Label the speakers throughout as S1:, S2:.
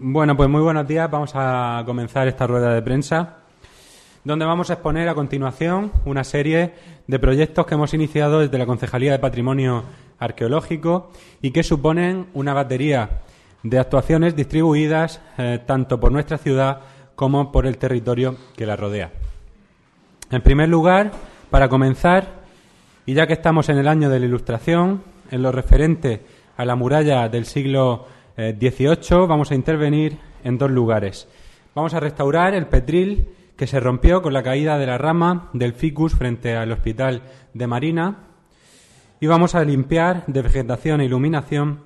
S1: Bueno, pues muy buenos días. Vamos a comenzar esta rueda de prensa, donde vamos a exponer a continuación una serie de proyectos que hemos iniciado desde la Concejalía de Patrimonio Arqueológico y que suponen una batería de actuaciones distribuidas tanto por nuestra ciudad como por el territorio que la rodea. En primer lugar, para comenzar, y ya que estamos en el año de la Ilustración, en lo referente a la muralla del siglo XVIII, vamos a intervenir en dos lugares. Vamos a restaurar el petril que se rompió con la caída de la rama del ficus frente al Hospital de Marina y vamos a limpiar de vegetación e iluminación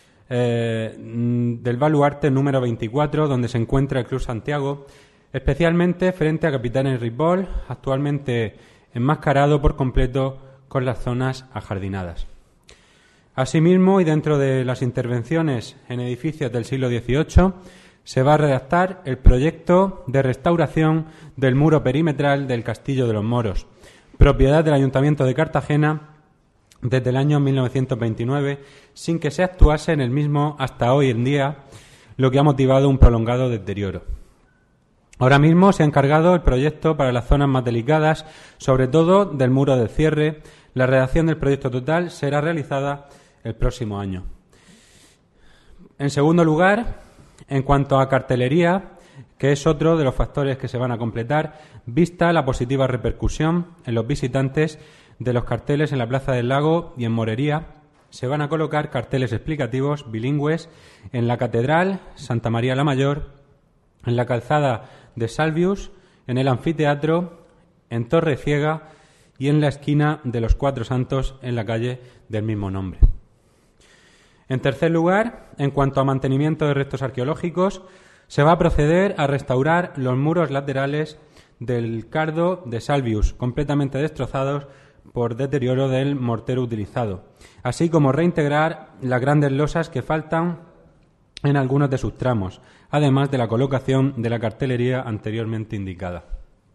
S1: del baluarte número 24, donde se encuentra el Club Santiago, especialmente frente a Capitanes Ripoll, actualmente enmascarado por completo con las zonas ajardinadas. Asimismo, y dentro de las intervenciones en edificios del siglo XVIII, se va a redactar el proyecto de restauración del muro perimetral del Castillo de los Moros, propiedad del Ayuntamiento de Cartagena desde el año 1929, sin que se actuase en el mismo hasta hoy en día, lo que ha motivado un prolongado deterioro. Ahora mismo se ha encargado el proyecto para las zonas más delicadas, sobre todo del muro del cierre. La redacción del proyecto total será realizada el próximo año. En segundo lugar, en cuanto a cartelería, que es otro de los factores que se van a completar, vista la positiva repercusión en los visitantes de los carteles en la Plaza del Lago y en Morería, se van a colocar carteles explicativos bilingües en la Catedral, Santa María la Mayor, en la calzada de Salvius, en el anfiteatro, en Torre Ciega y en la esquina de los Cuatro Santos en la calle del mismo nombre. En tercer lugar, en cuanto a mantenimiento de restos arqueológicos, se va a proceder a restaurar los muros laterales del Cardo de Salvius, completamente destrozados por deterioro del mortero utilizado, así como reintegrar las grandes losas que faltan en algunos de sus tramos, además de la colocación de la cartelería anteriormente indicada.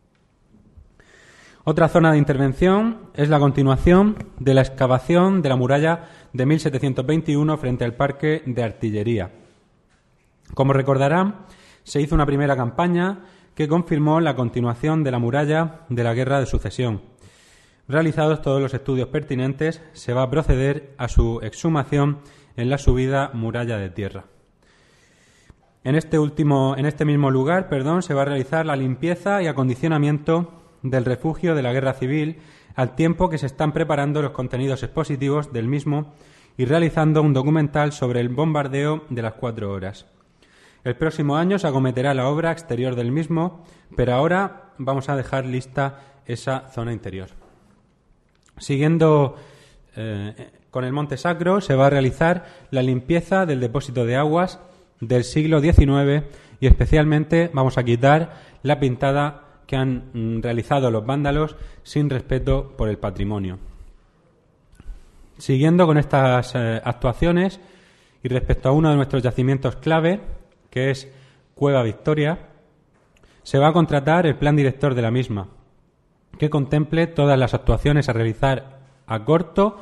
S1: Otra zona de intervención es la continuación de la excavación de la muralla de 1721 frente al Parque de Artillería. Como recordarán, se hizo una primera campaña que confirmó la continuación de la muralla de la Guerra de Sucesión. Realizados todos los estudios pertinentes, se va a proceder a su exhumación en la subida muralla de tierra. En este mismo lugar, se va a realizar la limpieza y acondicionamiento del refugio de la Guerra Civil, al tiempo que se están preparando los contenidos expositivos del mismo y realizando un documental sobre el bombardeo de las 4 horas. El próximo año se acometerá la obra exterior del mismo, pero ahora vamos a dejar lista esa zona interior. Siguiendo con el Monte Sacro, se va a realizar la limpieza del depósito de aguas del siglo XIX y especialmente vamos a quitar la pintada que han realizado los vándalos sin respeto por el patrimonio. Siguiendo con estas actuaciones y respecto a uno de nuestros yacimientos clave, que es Cueva Victoria, se va a contratar el plan director de la misma, que contemple todas las actuaciones a realizar a corto,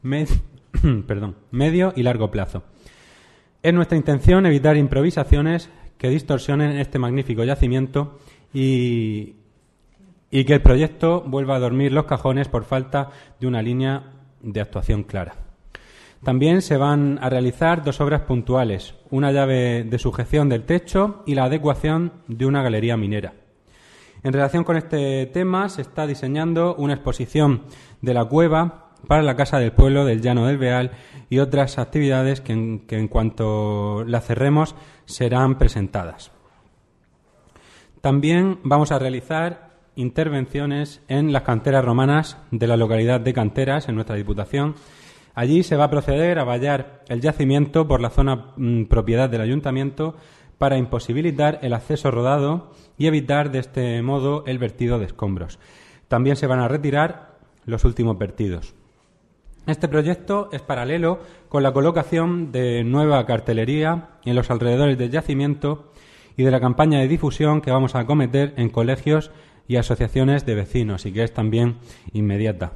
S1: medio y largo plazo. Es nuestra intención evitar improvisaciones que distorsionen este magnífico yacimiento y que el proyecto vuelva a dormir los cajones por falta de una línea de actuación clara. También se van a realizar 2 obras puntuales, una llave de sujeción del techo y la adecuación de una galería minera. En relación con este tema, se está diseñando una exposición de la cueva para la Casa del Pueblo del Llano del Beal y otras actividades que en cuanto la cerremos serán presentadas. También vamos a realizar intervenciones en las canteras romanas de la localidad de Canteras, en nuestra Diputación. Allí se va a proceder a vallar el yacimiento por la zona propiedad del Ayuntamiento para imposibilitar el acceso rodado y evitar de este modo el vertido de escombros. También se van a retirar los últimos vertidos. Este proyecto es paralelo con la colocación de nueva cartelería en los alrededores del yacimiento y de la campaña de difusión que vamos a acometer en colegios y asociaciones de vecinos y que es también inmediata.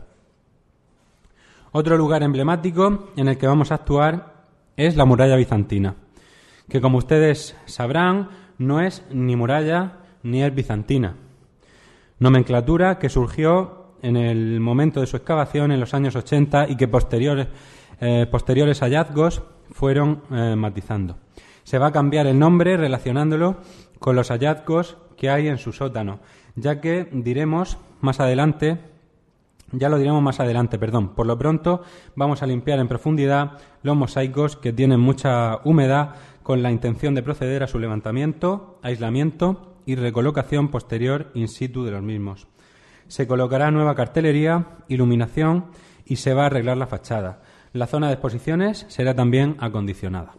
S1: Otro lugar emblemático en el que vamos a actuar es la muralla bizantina, que, como ustedes sabrán, no es ni muralla ni es bizantina. Nomenclatura que surgió en el momento de su excavación en los años 80 y que posteriores hallazgos fueron matizando. Se va a cambiar el nombre relacionándolo con los hallazgos que hay en su sótano, ya que diremos más adelante. Por lo pronto vamos a limpiar en profundidad los mosaicos que tienen mucha humedad con la intención de proceder a su levantamiento, aislamiento y recolocación posterior in situ de los mismos. Se colocará nueva cartelería, iluminación y se va a arreglar la fachada. La zona de exposiciones será también acondicionada.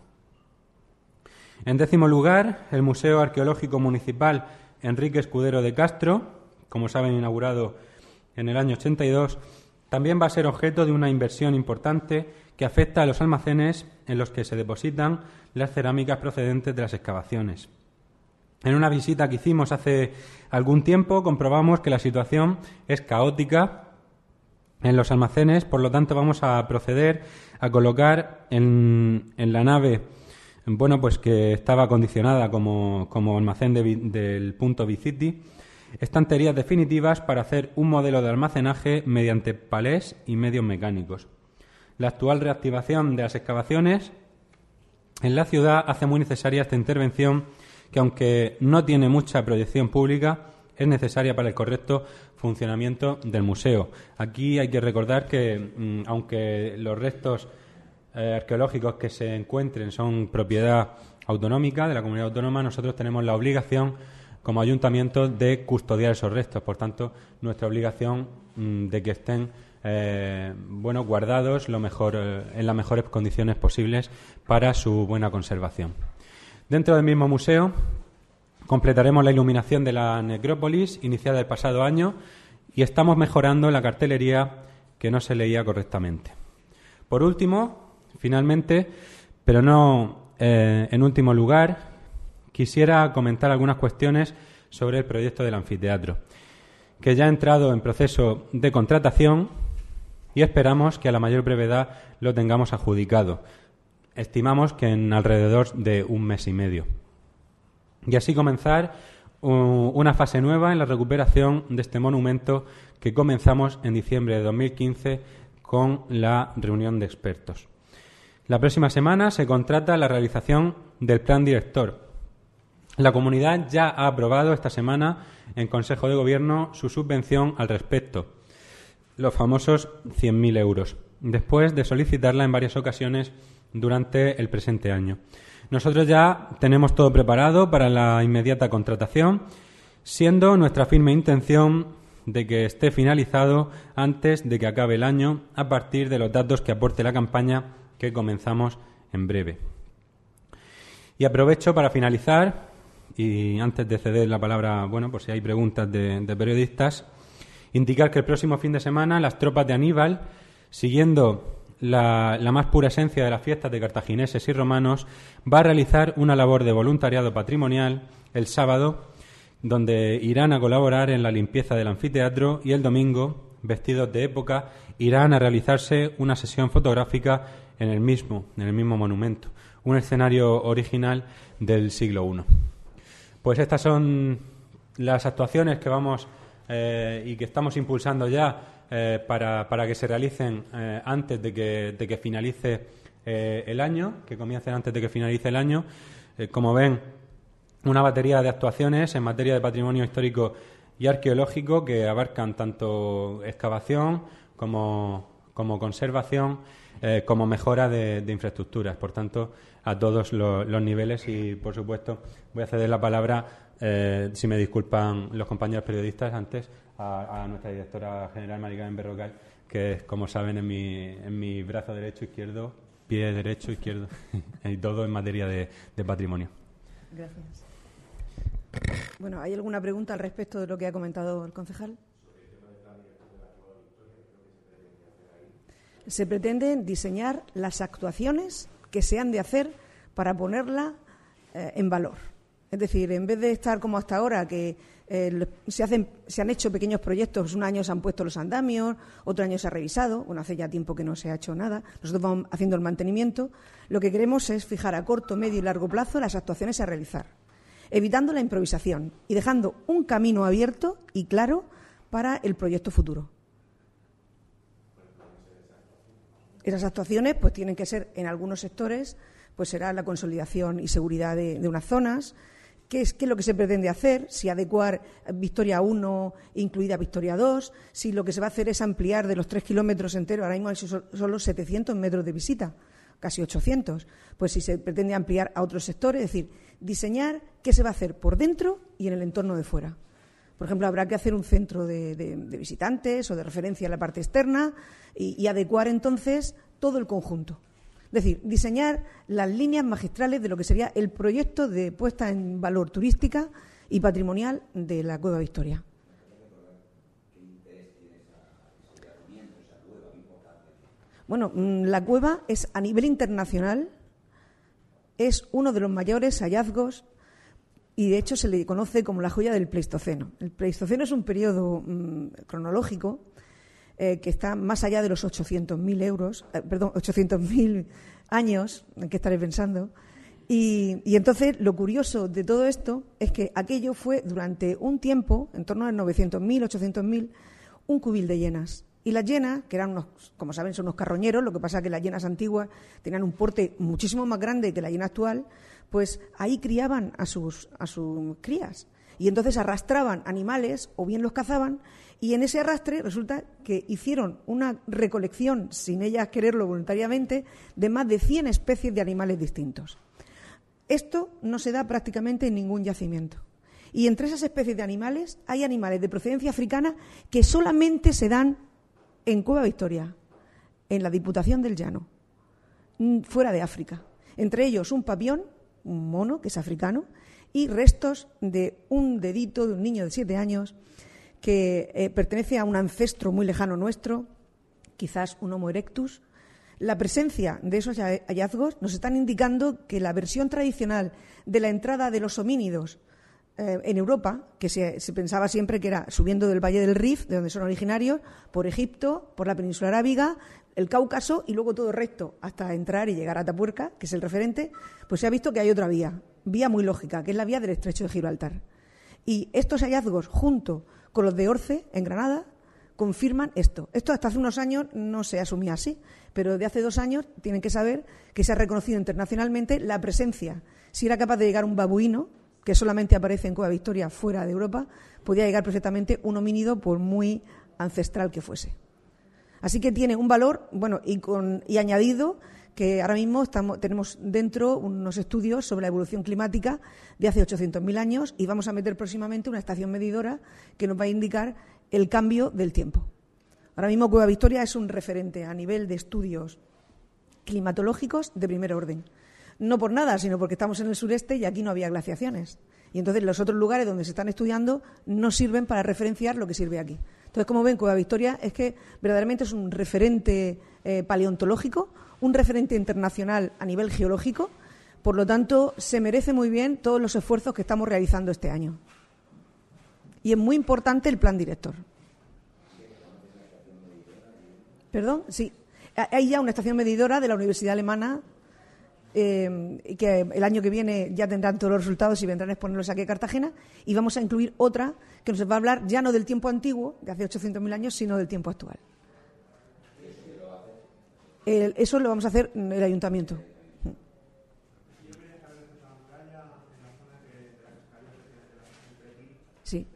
S1: En 10º lugar, el Museo Arqueológico Municipal Enrique Escudero de Castro, como saben, inaugurado en el año 82, también va a ser objeto de una inversión importante que afecta a los almacenes en los que se depositan las cerámicas procedentes de las excavaciones. En una visita que hicimos hace algún tiempo comprobamos que la situación es caótica en los almacenes, por lo tanto vamos a proceder a colocar en la nave, pues que estaba acondicionada como almacén del punto Bicity, estanterías definitivas para hacer un modelo de almacenaje mediante palés y medios mecánicos. La actual reactivación de las excavaciones en la ciudad hace muy necesaria esta intervención que, aunque no tiene mucha proyección pública, es necesaria para el correcto funcionamiento del museo. Aquí hay que recordar que, aunque los restos arqueológicos que se encuentren son propiedad autonómica de la comunidad autónoma, nosotros tenemos la obligación como ayuntamiento de custodiar esos restos. Por tanto, nuestra obligación de que estén guardados en las mejores condiciones posibles para su buena conservación. Dentro del mismo museo completaremos la iluminación de la necrópolis iniciada el pasado año y estamos mejorando la cartelería que no se leía correctamente. Por último, finalmente, pero no en último lugar, quisiera comentar algunas cuestiones sobre el proyecto del anfiteatro, que ya ha entrado en proceso de contratación y esperamos que a la mayor brevedad lo tengamos adjudicado. Estimamos que en alrededor de un mes y medio. Y así comenzar una fase nueva en la recuperación de este monumento que comenzamos en diciembre de 2015 con la reunión de expertos. La próxima semana se contrata la realización del plan director. La comunidad ya ha aprobado esta semana en Consejo de Gobierno su subvención al respecto, los famosos 100.000 euros, después de solicitarla en varias ocasiones durante el presente año. Nosotros ya tenemos todo preparado para la inmediata contratación, siendo nuestra firme intención de que esté finalizado antes de que acabe el año, a partir de los datos que aporte la campaña que comenzamos en breve. Y aprovecho para finalizar, y antes de ceder la palabra, por si hay preguntas de periodistas, indicar que el próximo fin de semana las tropas de Aníbal, siguiendo la más pura esencia de las fiestas de cartagineses y romanos, va a realizar una labor de voluntariado patrimonial el sábado, donde irán a colaborar en la limpieza del anfiteatro, y el domingo, vestidos de época, irán a realizarse una sesión fotográfica en el mismo monumento, un escenario original del siglo I. Pues estas son las actuaciones que vamos y que estamos impulsando ya para que se realicen antes de que finalice el año, que comiencen antes de que finalice el año. Como ven, una batería de actuaciones en materia de patrimonio histórico y arqueológico que abarcan tanto excavación como conservación, como mejora de infraestructuras. Por tanto, a todos los niveles, y por supuesto voy a ceder la palabra, si me disculpan los compañeros periodistas, antes a nuestra directora general, Mari Carmen Berrocal, que es, como saben, en mi brazo derecho, izquierdo, pie derecho, izquierdo, y todo en materia de patrimonio.
S2: Gracias. Bueno, ¿hay alguna pregunta al respecto de lo que ha comentado el concejal? Se pretende diseñar las actuaciones que se han de hacer para ponerla en valor. Es decir, en vez de estar como hasta ahora, que se han hecho pequeños proyectos, un año se han puesto los andamios, otro año se ha revisado, bueno, hace ya tiempo que no se ha hecho nada, nosotros vamos haciendo el mantenimiento, lo que queremos es fijar a corto, medio y largo plazo las actuaciones a realizar, evitando la improvisación y dejando un camino abierto y claro para el proyecto futuro. Esas actuaciones pues tienen que ser, en algunos sectores, pues será la consolidación y seguridad de unas zonas. ¿Qué es lo que se pretende hacer? Si adecuar Victoria 1, incluida Victoria 2, si lo que se va a hacer es ampliar de los 3 kilómetros enteros, ahora mismo hay solo 700 metros de visita, casi 800, pues si se pretende ampliar a otros sectores, es decir, diseñar qué se va a hacer por dentro y en el entorno de fuera. Por ejemplo, habrá que hacer un centro de visitantes o de referencia a la parte externa y adecuar entonces todo el conjunto. Es decir, diseñar las líneas magistrales de lo que sería el proyecto de puesta en valor turística y patrimonial de la Cueva Victoria. Bueno, la cueva es, a nivel internacional, es uno de los mayores hallazgos y, de hecho, se le conoce como la joya del Pleistoceno. El Pleistoceno es un periodo cronológico que está más allá de los 800.000 años, en qué estaré pensando. Y entonces, lo curioso de todo esto es que aquello fue, durante un tiempo, en torno a 900.000, 800.000, un cubil de hienas. Y las hienas, que eran unos, como saben, son unos carroñeros, lo que pasa es que las hienas antiguas tenían un porte muchísimo más grande que la hiena actual, pues ahí criaban a sus crías. Y entonces arrastraban animales o bien los cazaban, y en ese arrastre resulta que hicieron una recolección, sin ellas quererlo voluntariamente, de más de 100 especies de animales distintos. Esto no se da prácticamente en ningún yacimiento. Y entre esas especies de animales hay animales de procedencia africana que solamente se dan en Cueva Victoria, en la Diputación del Llano, fuera de África. Entre ellos un papión, un mono que es africano, y restos de un dedito de un niño de 7 años que pertenece a un ancestro muy lejano nuestro, quizás un Homo erectus. La presencia de esos hallazgos nos están indicando que la versión tradicional de la entrada de los homínidos en Europa, que se pensaba siempre que era subiendo del Valle del Rif, de donde son originarios, por Egipto, por la península arábiga, el Cáucaso y luego todo recto hasta entrar y llegar a Atapuerca, que es el referente, pues se ha visto que hay otra vía muy lógica, que es la vía del Estrecho de Gibraltar. Y estos hallazgos, junto con los de Orce, en Granada, confirman esto. Esto hasta hace unos años no se asumía así, pero de hace 2 años tienen que saber que se ha reconocido internacionalmente la presencia. Si era capaz de llegar un babuino, que solamente aparece en Cueva Victoria fuera de Europa, podía llegar perfectamente un homínido por muy ancestral que fuese. Así que tiene un valor, bueno, y añadido que ahora mismo tenemos dentro unos estudios sobre la evolución climática de hace 800.000 años y vamos a meter próximamente una estación medidora que nos va a indicar el cambio del tiempo. Ahora mismo Cueva Victoria es un referente a nivel de estudios climatológicos de primer orden. No por nada, sino porque estamos en el sureste y aquí no había glaciaciones. Y entonces los otros lugares donde se están estudiando no sirven para referenciar lo que sirve aquí. Entonces, como ven, Cueva Victoria es que verdaderamente es un referente paleontológico, un referente internacional a nivel geológico. Por lo tanto, se merece muy bien todos los esfuerzos que estamos realizando este año. Y es muy importante el plan director. ¿Perdón? Sí. Hay ya una estación medidora de la Universidad Alemana que el año que viene ya tendrán todos los resultados y vendrán a exponerlos aquí a Cartagena, y vamos a incluir otra que nos va a hablar ya no del tiempo antiguo, de hace 800.000 años, sino del tiempo actual. Eso lo vamos a hacer en el ayuntamiento. Sí.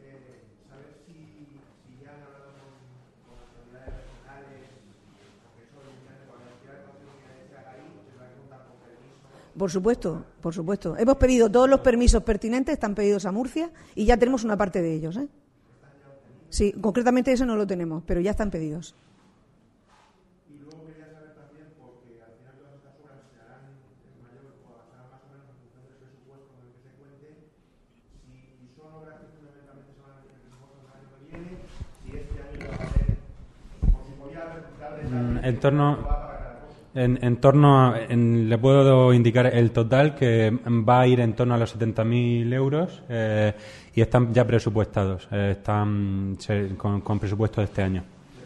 S2: Por supuesto, por supuesto. Hemos pedido todos los permisos pertinentes, están pedidos a Murcia y ya tenemos una parte de ellos, ¿eh? Sí, concretamente eso no lo tenemos, pero ya están pedidos. Y luego quería saber también, porque al final todas estas obras se harán en mayor o basarán más o menos en función del presupuesto con el que se cuente, si son obras que fundamentalmente se van a hacer en el presupuesto del año que viene, si este año va a hacer, o si podía haber en torno
S1: En torno a, le puedo indicar el total, que va a ir en torno a los 70.000 euros y están ya presupuestados, están con presupuesto de este año.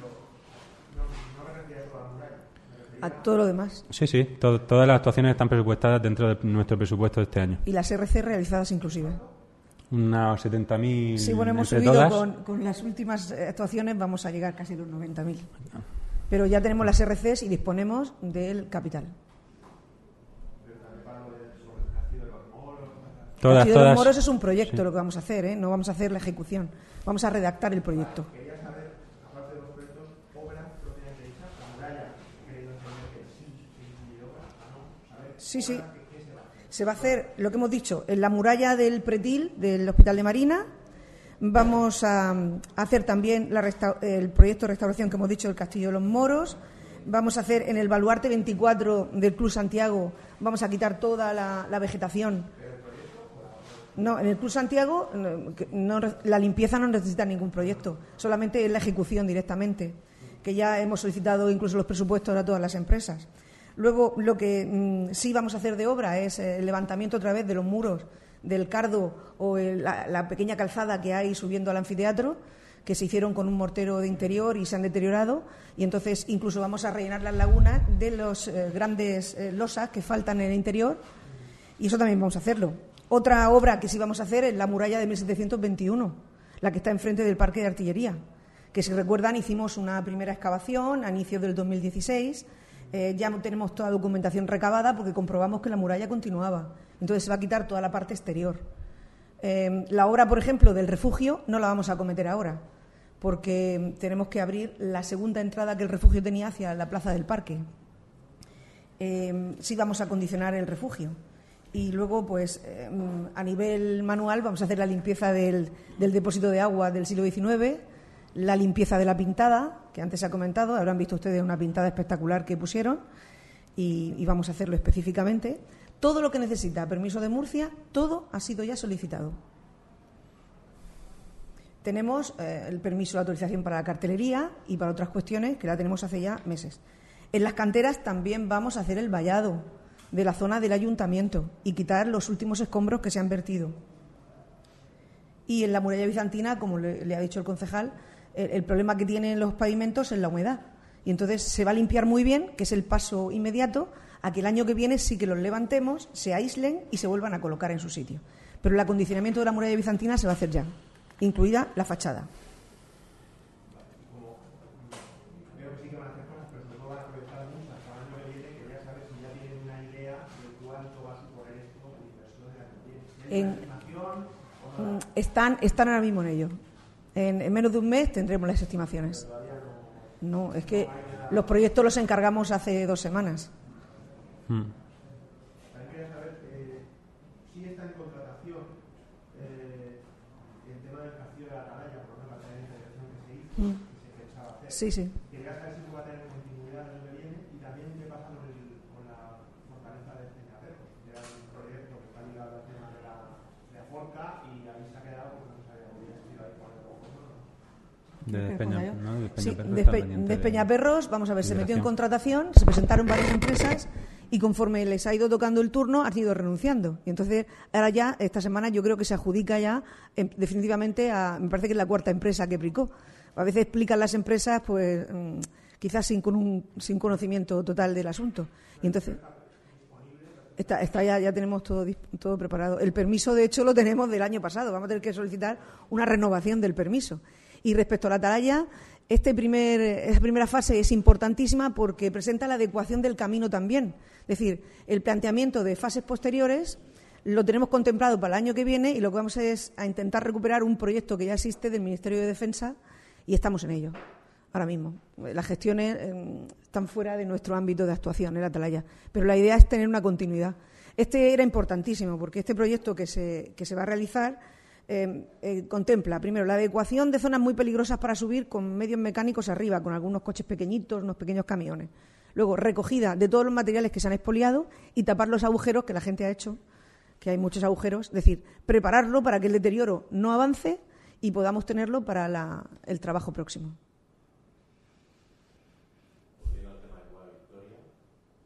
S2: A todo lo demás.
S1: Sí, todas las actuaciones están presupuestadas dentro de nuestro presupuesto de este año.
S2: Y las RC realizadas inclusive.
S1: Unas 70.000.
S2: Sí, bueno, hemos
S1: entre
S2: subido
S1: todas.
S2: con las últimas actuaciones, vamos a llegar casi a los 90.000. Pero ya tenemos las RCs y disponemos del capital.
S1: Todas.
S2: El Castillo de los Moros es un proyecto, sí, lo que vamos a hacer, ¿eh? No vamos a hacer la ejecución, vamos a redactar el proyecto.
S3: Quería saber, aparte de los proyectos, obras propiamente dichas, la muralla, que querido entender que sí incluye obras, ¿no? ¿Sabes?
S2: Sí.
S3: ¿Qué se va a hacer?
S2: Se va a hacer lo que hemos dicho, en la muralla del pretil del Hospital de Marina. Vamos a hacer también el proyecto de restauración que hemos dicho del Castillo de los Moros. Vamos a hacer en el baluarte 24 del Club Santiago, vamos a quitar toda la vegetación. No, en el Club Santiago la limpieza no necesita ningún proyecto, solamente es la ejecución directamente, que ya hemos solicitado incluso los presupuestos a todas las empresas. Luego, lo que sí vamos a hacer de obra es el levantamiento otra vez de los muros del Cardo o la pequeña calzada que hay subiendo al anfiteatro, que se hicieron con un mortero de interior y se han deteriorado, y entonces incluso vamos a rellenar las lagunas de los grandes losas que faltan en el interior, y eso también vamos a hacerlo. Otra obra que sí vamos a hacer es la muralla de 1721, la que está enfrente del Parque de Artillería, que si recuerdan hicimos una primera excavación a inicios del 2016, ya tenemos toda la documentación recabada porque comprobamos que la muralla continuaba, entonces se va a quitar toda la parte exterior. La obra, por ejemplo, del refugio no la vamos a acometer ahora, porque tenemos que abrir la segunda entrada que el refugio tenía hacia la plaza del parque. Sí vamos a acondicionar el refugio. Y luego, pues, a nivel manual vamos a hacer la limpieza del depósito de agua del siglo XIX, la limpieza de la pintada, que antes se ha comentado, habrán visto ustedes una pintada espectacular que pusieron, y vamos a hacerlo específicamente. Todo lo que necesita permiso de Murcia, todo ha sido ya solicitado. Tenemos el permiso de autorización para la cartelería y para otras cuestiones que la tenemos hace ya meses. En las canteras también vamos a hacer el vallado de la zona del ayuntamiento y quitar los últimos escombros que se han vertido. Y en la muralla bizantina, como le ha dicho el concejal, el problema que tienen los pavimentos es la humedad. Y entonces se va a limpiar muy bien, que es el paso inmediato, a que el año que viene sí que los levantemos, se aíslen y se vuelvan a colocar en su sitio. Pero el acondicionamiento de la muralla bizantina se va a hacer ya, incluida la fachada.
S3: Creo que sí que van a hacer cosas, pero sobre todo van a aprovechar muchas para el año que viene, que ya sabes si ya tienen una idea de cuánto va a suponer esto en inversión del año que viene. ¿Tienen una estimación o no?
S2: Están ahora mismo en ello. En menos de un mes tendremos las estimaciones. No, es que los proyectos los encargamos hace 2 semanas.
S3: También quería saber si está en contratación el tema del castillo de la Atalaya, por ejemplo, la intervención que se hizo, que se pensaba hacer.
S2: Sí.
S3: Quería saber si va a tener continuidad el año que viene y también qué pasa con la fortaleza de Peñaperros, que era un proyecto que está ligado al tema de la forca y ahí se ha quedado porque no se había movido si iba a ir por el ojo, ¿no?
S2: De Peñaperros, vamos a ver, se metió en contratación, se presentaron varias empresas y conforme les ha ido tocando el turno han ido renunciando. Y entonces, ahora ya, esta semana yo creo que se adjudica ya definitivamente me parece que es la 4ª empresa que aplicó. A veces explican las empresas, pues quizás sin conocimiento total del asunto. Y entonces, ya tenemos todo preparado. El permiso, de hecho, lo tenemos del año pasado. Vamos a tener que solicitar una renovación del permiso. Y respecto a la atalaya, esta primera fase es importantísima porque presenta la adecuación del camino también. Es decir, el planteamiento de fases posteriores lo tenemos contemplado para el año que viene y lo que vamos es a intentar recuperar un proyecto que ya existe del Ministerio de Defensa y estamos en ello ahora mismo. Las gestiones están fuera de nuestro ámbito de actuación en la atalaya, pero la idea es tener una continuidad. Este era importantísimo porque este proyecto que se va a realizar contempla, primero, la adecuación de zonas muy peligrosas para subir con medios mecánicos arriba, con algunos coches pequeñitos, unos pequeños camiones. Luego, recogida de todos los materiales que se han expoliado y tapar los agujeros que la gente ha hecho, que hay muchos agujeros, es decir, prepararlo para que el deterioro no avance y podamos tenerlo para el trabajo próximo.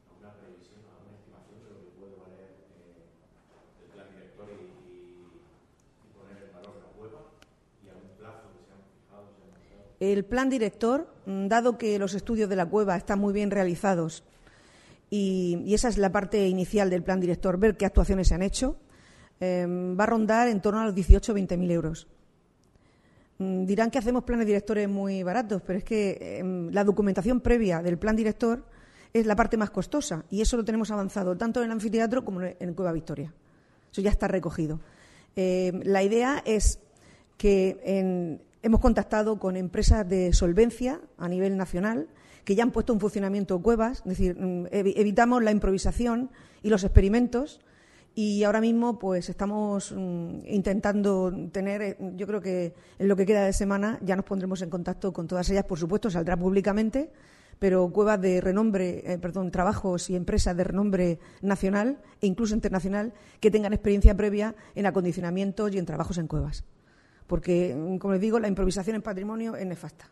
S2: El plan director, dado que los estudios de la cueva están muy bien realizados y esa es la parte inicial del plan director, ver qué actuaciones se han hecho, va a rondar en torno a los 18 o 20.000 euros. Dirán que hacemos planes directores muy baratos, pero es que la documentación previa del plan director es la parte más costosa y eso lo tenemos avanzado tanto en el anfiteatro como en Cueva Victoria. Eso ya está recogido. La idea es que hemos contactado con empresas de solvencia a nivel nacional que ya han puesto en funcionamiento cuevas, es decir, evitamos la improvisación y los experimentos y ahora mismo pues estamos intentando tener, yo creo que en lo que queda de semana ya nos pondremos en contacto con todas ellas, por supuesto saldrá públicamente, pero cuevas de renombre, trabajos y empresas de renombre nacional e incluso internacional que tengan experiencia previa en acondicionamientos y en trabajos en cuevas. Porque, como les digo, la improvisación en patrimonio es nefasta.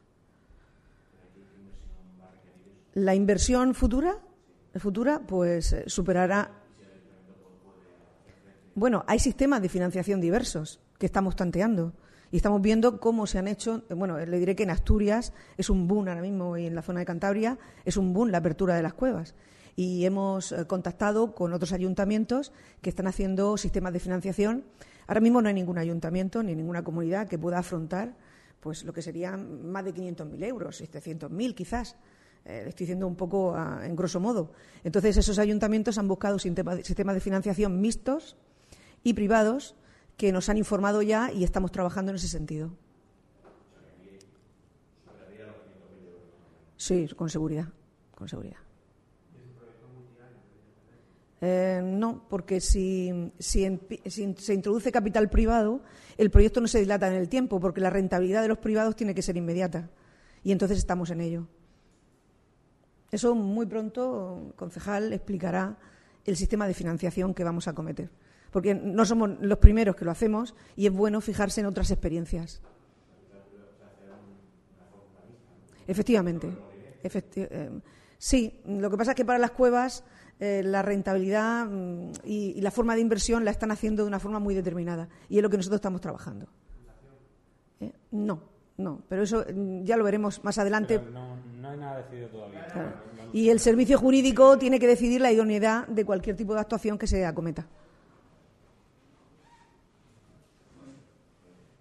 S2: La inversión futura pues superará. Bueno, hay sistemas de financiación diversos que estamos tanteando y estamos viendo cómo se han hecho. Bueno, le diré que en Asturias es un boom ahora mismo y en la zona de Cantabria es un boom la apertura de las cuevas. Y hemos contactado con otros ayuntamientos que están haciendo sistemas de financiación. Ahora mismo no hay ningún ayuntamiento ni ninguna comunidad que pueda afrontar pues lo que serían más de 500.000 euros, 700.000 quizás. Le estoy diciendo un poco en grosso modo. Entonces, esos ayuntamientos han buscado sistemas de financiación mixtos y privados que nos han informado ya y estamos trabajando en ese sentido. Sí, con seguridad, con seguridad. No, porque si se introduce capital privado, el proyecto no se dilata en el tiempo, porque la rentabilidad de los privados tiene que ser inmediata. Y entonces estamos en ello. Eso muy pronto, el concejal explicará el sistema de financiación que vamos a acometer. Porque no somos los primeros que lo hacemos y es bueno fijarse en otras experiencias. Efectivamente. Sí, lo que pasa es que para las cuevas la rentabilidad y la forma de inversión la están haciendo de una forma muy determinada y es lo que nosotros estamos trabajando. No, pero eso ya lo veremos más adelante.
S1: Pero no hay nada decidido todavía.
S2: Claro. Y el servicio jurídico tiene que decidir la idoneidad de cualquier tipo de actuación que se acometa.